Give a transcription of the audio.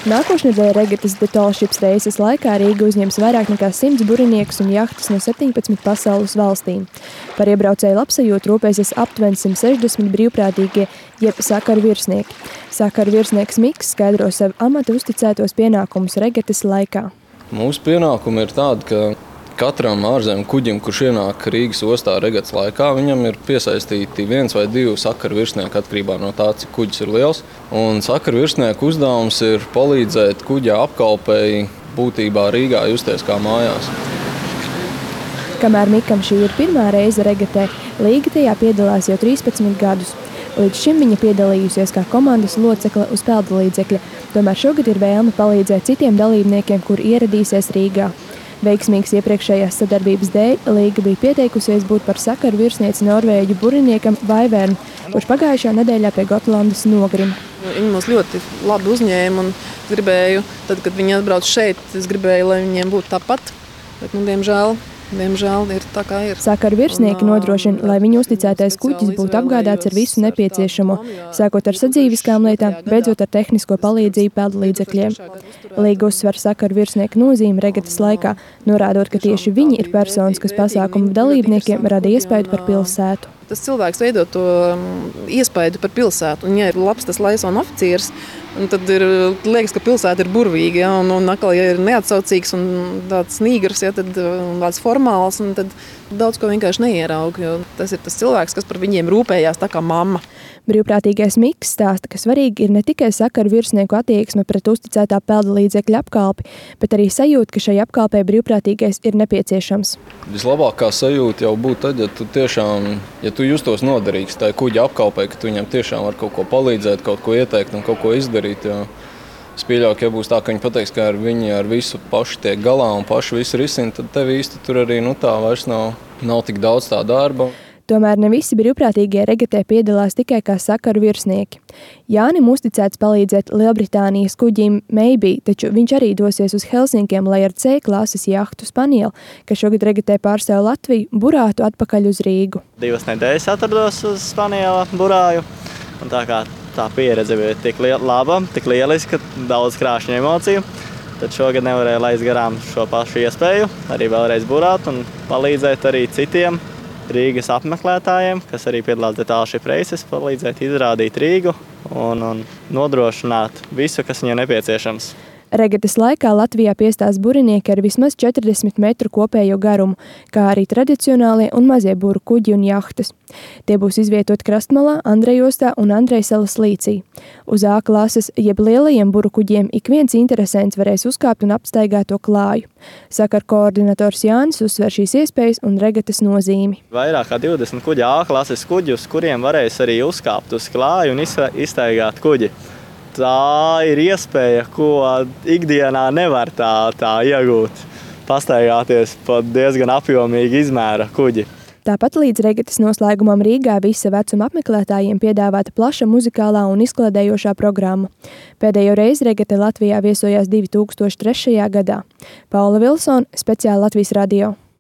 Nākošnedēļ regatas The Tall Ships reises laikā Rīga uzņems vairāk nekā 100 buriniekus un jahtas no 17 pasaules valstīm. Par iebraucēju labsajūtu rūpēsies aptuveni 160 brīvprātīgie, jeb sakaru virsnieki. Sakaru virsnieks Miks skaidro sev amata uzticētos pienākumus regatas laikā. Mūsu pienākumi ir tādi, ka katram ārzemju kuģim, kurš ienāk Rīgas ostā regatas laikā, viņam ir piesaistīti 1 vai 2 sakaru virsnieki atkarībā no tā, cik kuģis ir liels. Un sakaru virsnieku uzdevums ir palīdzēt kuģa apkalpei būtībā Rīgā justies kā mājās. Kamēr Mikam šī ir pirmā reize regatē, Līga tajā piedalās jau 13 gadus. Līdz šim viņa piedalījusies kā komandas locekle uz peldlīdzekļa, tomēr šogad ir vēlme palīdzēt citiem dalībniekiem, kur ieradīsies Rīgā. Veiksmīgas iepriekšējās sadarbības dēļ Līga bija pieteikusies būt par sakaru virsnieci norvēģu buriniekam Vaivernu, kurš pagājušajā nedēļā pie Gotlandas nogrima. Viņi mūs ļoti labi uzņēma un gribēju, tad, kad viņi atbrauc šeit, es gribēju, lai viņiem būtu tāpat, bet, diemžēl ir tā, kā ir. Sakaru virsnieki nodrošina, lai viņu uzticētais kuģis būtu apgādāts ar visu nepieciešamo, sākot ar sadzīviskām lietām, beidzot ar tehnisko palīdzību peldlīdzekļiem. Līga uzsver sakaru virsnieku nozīmi regatas laikā, norādot, ka tieši viņi ir personas, kas pasākumu dalībniekiem rada iespaidu par pilsētu. Tas cilvēks veido to iespaidu par pilsētu, un ja ir labs tas laisvana oficieris, tad liekas, ka pilsēta ir burvīga, ja, un atkal, ja ir neatsaucīgs un tāds nīgrs, ja, tad tāds formāls, un tad daudz ko vienkārši neierauga, jo tas ir tas cilvēks, kas par viņiem rūpējās tā kā mamma. Brīvprātīgais Miks stāsta, ka svarīgi ir ne tikai sakaru virsnieku attieksme pret uzticētā peldlīdzekļa apkalpi, bet arī sajūta, ka šai apkalpei brīvprātīgais ir nepieciešams. Vislabākā sajūta jau būtu tad, ja tu justos noderīgs tai kuģa apkalpei, ka tu viņam tiešām var kaut ko palīdzēt, kaut ko ieteikt un kaut ko izdarīt. Jo es pieļauju, ka ja būs tā, ka viņi pateiks, ka viņi ar visu paši tiek galā un paši visu risina, tad tev īsti tur arī tā vairs nav tik daudz tā darba. Tomēr ne visi brīvprātīgie regatē piedalās tikai kā sakaru virsnieki. Jānim uzticēts palīdzēt Lielbritānijas kuģim Maybe, taču viņš arī dosies uz Helsinkiem, lai ar C klases jahtu Spanielu, kas šogad regatē pārstāv Latviju, burātu atpakaļ uz Rīgu. 2 nedēļas atrados uz Spaniela burāju, un tā pieredze bija tik laba, tik lieliska, daudz krāšņu emociju. Tad šogad nevarēju laist garām šo pašu iespēju, arī vēlreiz burāt un palīdzēt arī citiem Rīgas apmeklētājiem, kas arī piedalās The Tall Ships reises, palīdzēt izrādīt Rīgu un nodrošināt visu, kas viņiem nepieciešams. Regatas laikā Latvijā piestās burinieki ar vismaz 40 metru kopējo garumu, kā arī tradicionālie un mazie buru kuģi un jahtas. Tie būs izvietoti Krastmalā, Andrejostā un Andrejsalas līcī. Uz A klases, jeb lielajiem buru kuģiem, ik viens interesents varēs uzkāpt un apstaigāt to klāju. Sakaru koordinators Jānis uzsver šīs iespējas un regatas nozīmi. Vairāk kā 20 kuģi A klases kuģi, uz kuriem varēs arī uzkāpt uz klāju un izstaigāt kuģi. Tā ir iespēja, ko ikdienā nevar tā iegūt, pastaigāties pat diezgan apjomīgi izmēra kuģi. Tāpat līdz regatas noslēgumam Rīgā visa vecuma apmeklētājiem piedāvāta plaša muzikālā un izkladējošā programma. Pēdējo reizi regate Latvijā viesojās 2003. gadā. Paula Vilsone, speciāli Latvijas radio.